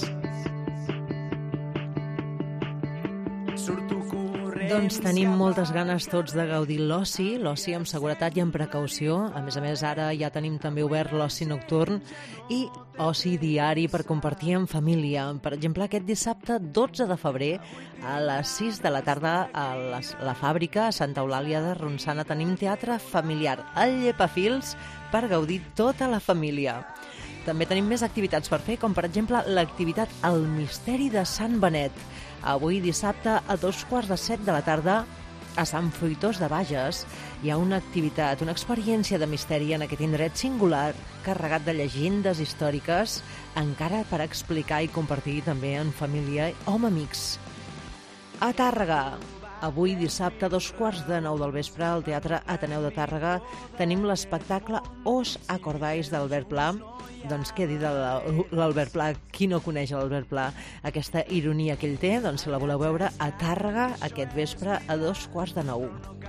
Surto corrents... Doncs tenim moltes ganes tots de gaudir l'oci amb seguretat i amb precaució. A més, ara ja tenim també obert l'oci nocturn i oci diari per compartir en família. Per exemple, aquest dissabte 12 de febrer a les 6 de la tarda a la Fàbrica, a Santa Eulàlia de Ronçana, tenim teatre familiar al Llepafils per gaudir tota la família. També tenim més activitats per fer, com per exemple l'activitat El Misteri de Sant Benet. Avui dissabte a 2:45 de la tarda a Sant Fruitós de Bages hi ha una activitat, una experiència de misteri en aquest indret singular, carregat de llegendes històriques, encara per explicar i compartir també en família o amb amics. A Tàrrega, avui dissabte a 8:15 del vespre al Teatre Ateneu de Tàrrega tenim l'espectacle Os Acordáis d'Albert Pla. Doncs què dir de l'Albert Pla? Qui no coneix l'Albert Pla? Aquesta ironia que ell té, doncs si la voleu veure a Tàrrega aquest vespre a 8:15.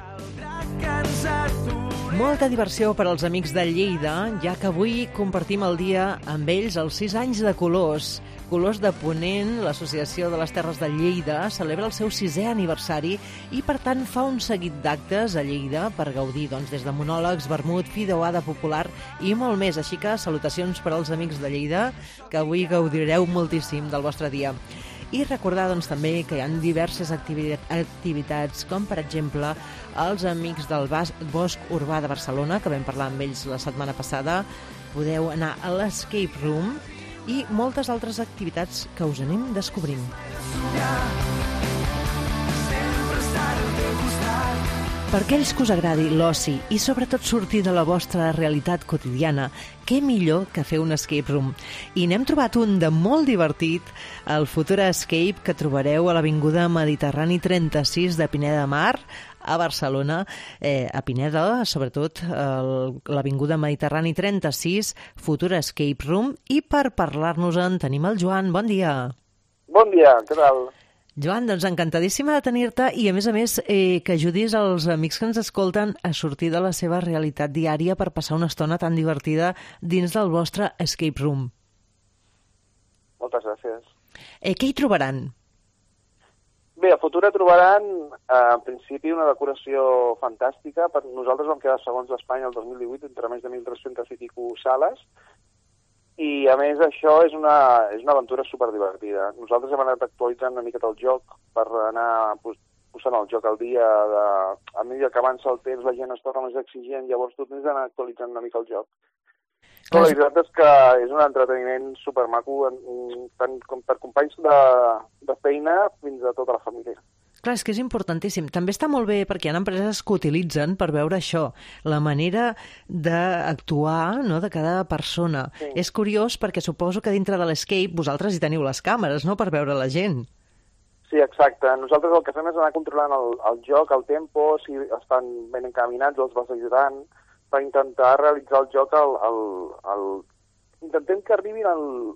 Molta diversió per als amics de Lleida, ja que avui compartim el dia amb ells els 6 anys de Colors. Colors de Ponent, l'Associació de les Terres de Lleida, celebra el seu 6è aniversari i, per tant, fa un seguit d'actes a Lleida per gaudir des de monòlegs, vermut, fideuada popular i molt més. Així que salutacions per als amics de Lleida, que avui gaudireu moltíssim del vostre dia. I recordar també que hi ha diverses activitats, com per exemple els amics del Bosc Urbà de Barcelona, que vam parlar amb ells la setmana passada. Podeu anar a l'Escape Room i moltes altres activitats que us anem descobrint. Per aquells que us agradi l'oci i sobretot sortir de la vostra realitat quotidiana, què millor que fer un escape room? I n'hem trobat un de molt divertit, el Futura Escape, que trobareu a l'Avinguda Mediterrani 36 de Pineda de Mar, a Barcelona, a Pineda, sobretot l'Avinguda Mediterrani 36, Futura Escape Room, i per parlar-nos-en tenim el Joan. Bon dia. Bon dia, què tal? Joan, doncs encantadíssima de tenir-te i, a més, que ajudis els amics que ens escolten a sortir de la seva realitat diària per passar una estona tan divertida dins del vostre escape room. Moltes gràcies. Què hi trobaran? Bé, a Futura trobaran, en principi, una decoració fantàstica. Nosaltres vam quedar segons d'Espanya el 2018 entre més de 1.300 i escaig sales. I, a més, això és una aventura superdivertida. Nosaltres hem anat actualitzant una miqueta el joc per anar posant el joc al dia. A mesura que avança el temps, la gent es torna més exigent, llavors tu tens d'anar actualitzant una mica el joc. Però la veritat és que és un entreteniment supermaco, tant com per companys de feina fins a tota la família. Clar, és que és importantíssim. També està molt bé perquè hi ha empreses que utilitzen per veure això, la manera d'actuar de cada persona. Sí. És curiós perquè suposo que dintre de l'Escape vosaltres hi teniu les càmeres, no?, per veure la gent. Sí, exacte. Nosaltres el que fem és anar controlant el joc, el tempo, si estan ben encaminats, els vas ajudant, per intentar realitzar el joc intentem que arribin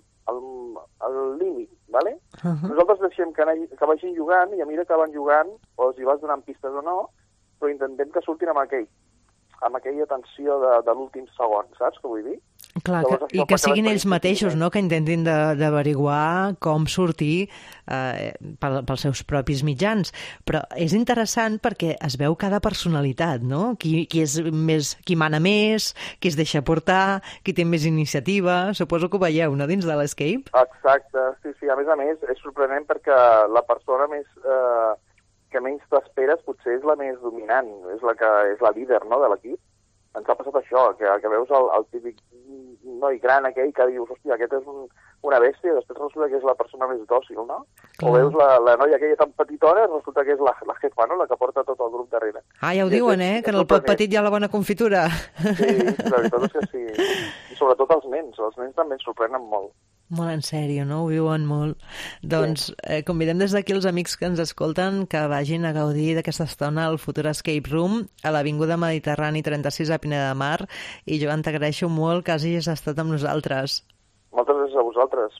al límit, ¿vale? Nosaltres deixem que vagin jugant i a mesura que van jugant o si vas donant pistes o no, però intentem que surtin amb aquella tensió de l'últim segon, saps què vull dir? Clar, i que siguin ells mateixos, no?, que intentin d'averiguar com sortir pels seus propis mitjans. Però és interessant perquè es veu cada personalitat, no? Qui mana més, qui es deixa portar, qui té més iniciativa. Suposo que ho veieu, no?, dins de l'Escape. Exacte, sí. A més, és sorprenent perquè la persona que menys t'esperes potser és la més dominant, és la líder, no?, de l'equip. Ens ha passat això, que veus el típic noi gran aquell que dius, hòstia, aquest és una bèstia, i després resulta que és la persona més dòcil, no? O veus la noia aquella tan petitona, resulta que és la jefa, no?, la que porta tot el grup darrere. Ah, ja ho diuen, que en el pot petit hi ha la bona confitura. Sí, la veritat és que sí. I sobretot els nens també ens sorprenen molt. Molt en sèrio, no? Ho viuen molt. Doncs convidem des d'aquí els amics que ens escolten que vagin a gaudir d'aquesta estona al Futur Escape Room a l'Avinguda Mediterrani 36 a Pineda de Mar. I, Joan, t'agraeixo molt que hagis estat amb nosaltres. Moltes gràcies a vosaltres.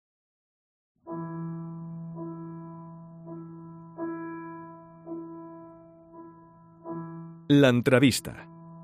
L'entrevista.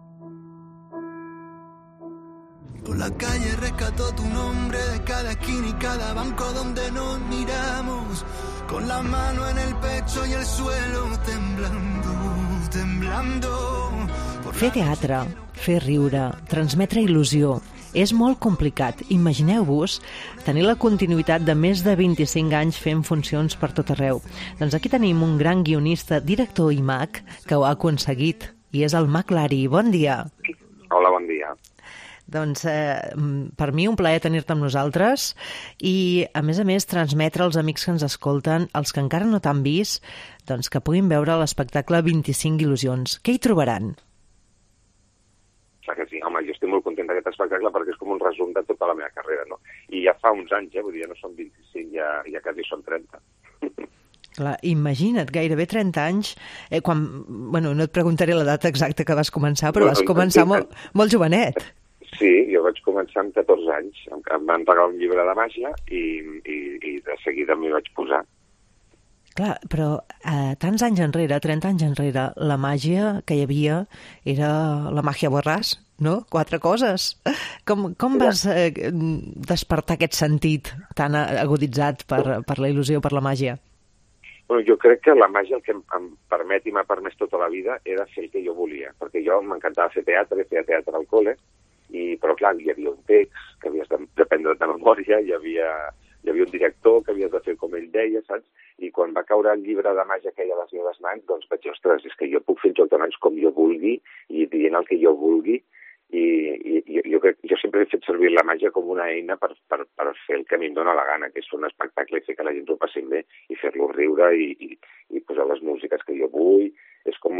Por la calle rescató tu nombre de cada esquina y cada banco donde nos miramos, con la mano en el pecho y el suelo temblando. Fer teatre, fer riure, transmetre il·lusió, és molt complicat. Imagineu-vos tenir la continuïtat de més de 25 anys fent funcions per tot arreu. Doncs aquí tenim un gran guionista, director i mag que ho ha aconseguit, i és el Mag Lari. Bon dia. Hola, bon dia. Doncs per mi un plaer tenir-te amb nosaltres i, a més, transmetre als amics que ens escolten, els que encara no t'han vist, doncs que puguin veure l'espectacle 25 il·lusions. Què hi trobaran? Clar que sí, home, jo estic molt content d'aquest espectacle perquè és com un resum de tota la meva carrera, no? I ja fa uns anys, vull dir, ja no són 25, ja quasi són 30. Clar, imagina't, gairebé 30 anys, no et preguntaré la data exacta que vas començar, però vas començar molt jovenet. Sí, jo vaig començar amb 14 anys. Em van regalar un llibre de màgia i de seguida m'hi vaig posar. Clar, però tants anys enrere, 30 anys enrere, la màgia que hi havia era la màgia Borràs, no? 4 coses. Com vas despertar aquest sentit tan aguditzat per la il·lusió, per la màgia? Bueno, jo crec que la màgia el que em permet i m'ha permès tota la vida era fer el que jo volia, perquè jo m'encantava fer teatre, feia teatre al col·le, però clar, hi havia un text que havies d'aprendre de memòria, hi havia un director que havies de fer com ell deia, saps? I quan va caure el llibre de màgia que hi ha a les meves mans, doncs vaig dir, ostres, és que jo puc fer el joc de mans com jo vulgui i dient el que jo vulgui, i jo sempre he fet servir la màgia com una eina per fer el que a mi em dóna la gana, que és un espectacle i fer que la gent ho passi bé i fer-lo riure i posar les músiques que jo vull. És com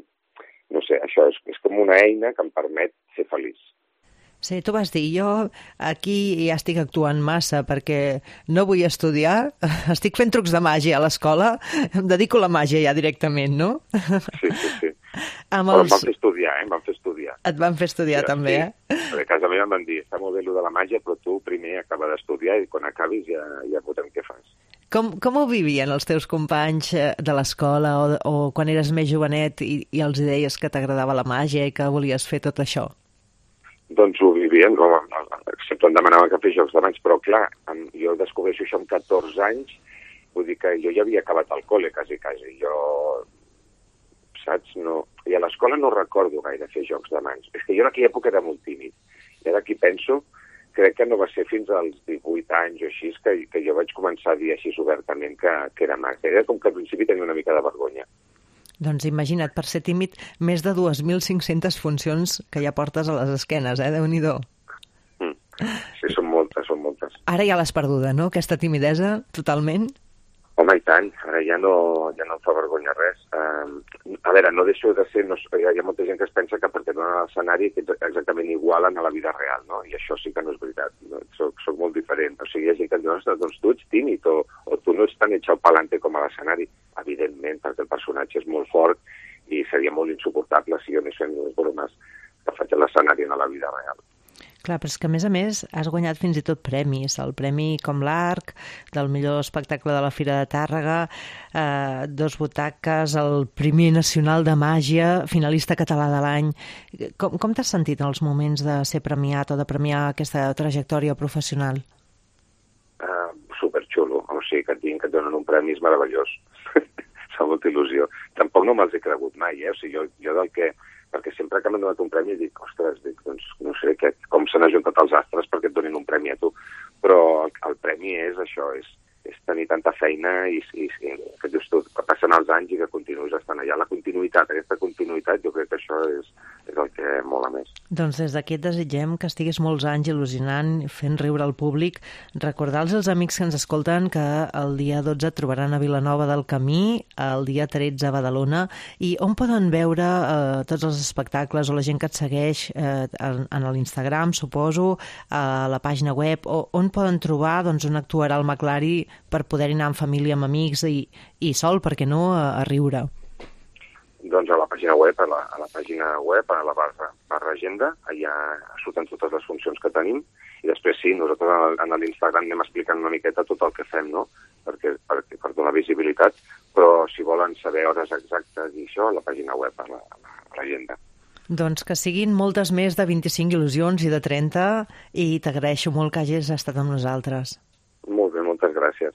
és com una eina que em permet ser feliç. Sí, tu vas dir, jo aquí ja estic actuant massa perquè no vull estudiar, estic fent trucs de màgia a l'escola, em dedico a la màgia ja directament, no? Sí. Però em van fer estudiar, em van fer estudiar. Et van fer estudiar també, Perquè a casa meva em van dir, està molt bé allò de la màgia, però tu primer acaba d'estudiar i quan acabis ja veurem què fas. Com ho vivien els teus companys de l'escola o quan eres més jovenet i els deies que t'agradava la màgia i que volies fer tot això? Doncs ho vivien, excepte em demanaven que fes jocs de mans, però clar, jo descobreixo això amb 14 anys, vull dir que jo ja havia acabat el col·le, quasi. Jo, saps, no... I a l'escola no recordo gaire fer jocs de mans. És que jo en aquella època era molt tímid. I ara aquí penso, crec que no va ser fins als 18 anys o així que jo vaig començar a dir així obertament que era màgia. Era com que al principi tenia una mica de vergonya. Doncs imagina't, per ser tímid, més de 2.500 funcions que ja portes a les esquenes, Déu-n'hi-do. Sí, són moltes. Ara ja l'has perduda, no?, aquesta timidesa, totalment? Home, i tant, ara ja no em fa vergonya res. A veure, no deixo de ser... Hi ha molta gent que es pensa que per tenir un escenari que ets exactament igual a la vida real, no? I això sí que no és veritat. Soc molt diferent. O sigui, hi ha gent que diu, doncs tu ets tímid o tu no ets tan echau pa'lante com a l'escenari. Evidentment, perquè el personatge és molt fort i seria molt insuportable si jo no fent les bromes que faig a l'escenari en la vida real. Clar, però és que a més has guanyat fins i tot premis. El premi com l'Arc, del millor espectacle de la Fira de Tàrrega, 2 butaques, el Premi Nacional de Màgia, finalista català de l'any. Com t'has sentit en els moments de ser premiat o de premiar aquesta trajectòria professional? Superxulo. O sigui, que et donen un premi és meravellós. Fa molta il·lusió. Tampoc no me'ls he cregut mai, O sigui, jo del que... Perquè sempre que m'han donat un premi dic, ostres, doncs no sé com s'han ajuntat els astres perquè et donin un premi a tu. Però el premi és això, és tenir tanta feina i que dius tu, que passen els anys i que continuïs estant allà. La continuïtat, aquesta continuïtat, jo crec que això és el que mola més. Doncs des d'aquí et desitgem que estiguis molts anys il·lusionant, fent riure al públic. Recordar als amics que ens escolten que el dia 12 et trobaran a Vilanova del Camí, el dia 13 a Badalona, i on poden veure tots els espectacles o la gent que et segueix en l'Instagram, suposo, a la pàgina web, on poden trobar on actuarà el Maclari per poder anar amb família, amb amics i sol, perquè no, a riure? Doncs a la pàgina web, a la barra agenda, allà surten totes les funcions que tenim, i després sí, nosaltres en l'Instagram anem explicant una miqueta tot el que fem, no?, per donar visibilitat, però si volen saber hores exactes i això, a la pàgina web, a l'agenda. Doncs que siguin moltes més de 25 il·lusions i de 30, i t'agraeixo molt que hagis estat amb nosaltres. Molt bé, moltes gràcies.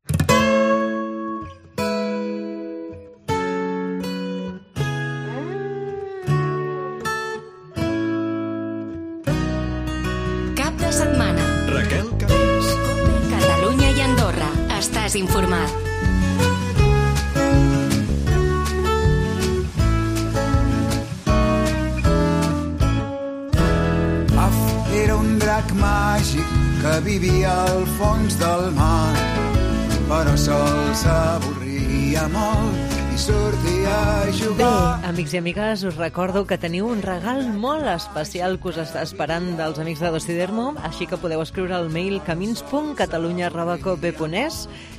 Cap de setmana. Raquel Camins. Catalunya i Andorra. Estàs informat. Era un drac màgic que vivia al fons del mar, però sol s'avorria molt i sortia a jugar. Bé, amics i amigues, us recordo que teniu un regal molt especial que us està esperant dels amics de Dosidermo, així que podeu escriure al mail camins.catalunya@cope.es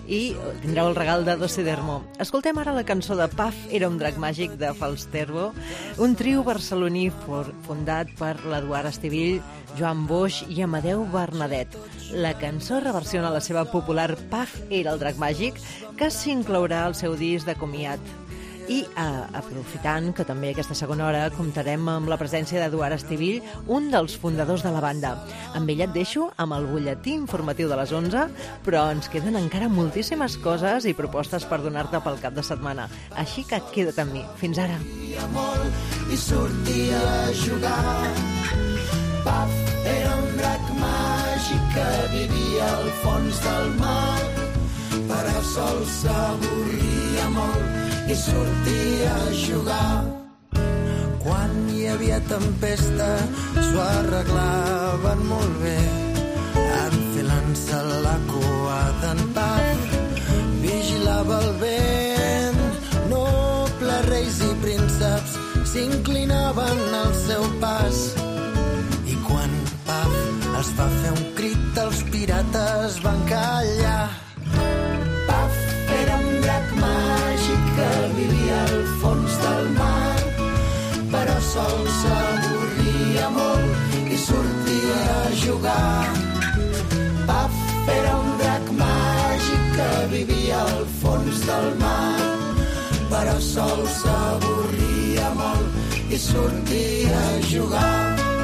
i tindreu el regal de Dosidermo. Escoltem ara la cançó de Puff era un drac màgic de Falsterbo, un trio barceloní fundat per l'Eduard Estivill, Joan Boix i Amadeu Bernadet. La cançó reversiona la seva popular Puff era el drac màgic, que s'inclourà al seu disc de comiat. I aprofitant que també aquesta segona hora comptarem amb la presència d'Eduard Estivill, un dels fundadors de la banda. Amb ell et deixo amb el butlletí informatiu de les 11, però ens queden encara moltíssimes coses i propostes per donar-te pel cap de setmana. Així que queda't amb mi. Fins ara. I sortia a jugar. Puff era un drac màgic que vivia al fons del mar, però sol s'avorria molt i sortia a jugar. Quan hi havia tempesta s'ho arreglaven molt bé, enfilant-se la cua d'en Puff vigilava el vent. Nobles reis i prínceps s'inclinaven al seu pas, i quan Puff els va fer un crit els pirates van callar. Puff era un drac màgic que vivia al fons del mar, però sol s'avorria molt i sortia a jugar. Puff era un drac màgic que vivia al fons del mar, però sol s'avorria molt i sortia a jugar.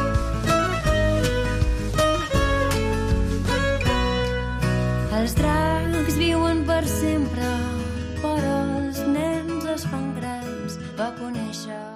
Els dracs viuen per sempre, però els nens es fan grans. Va conèixer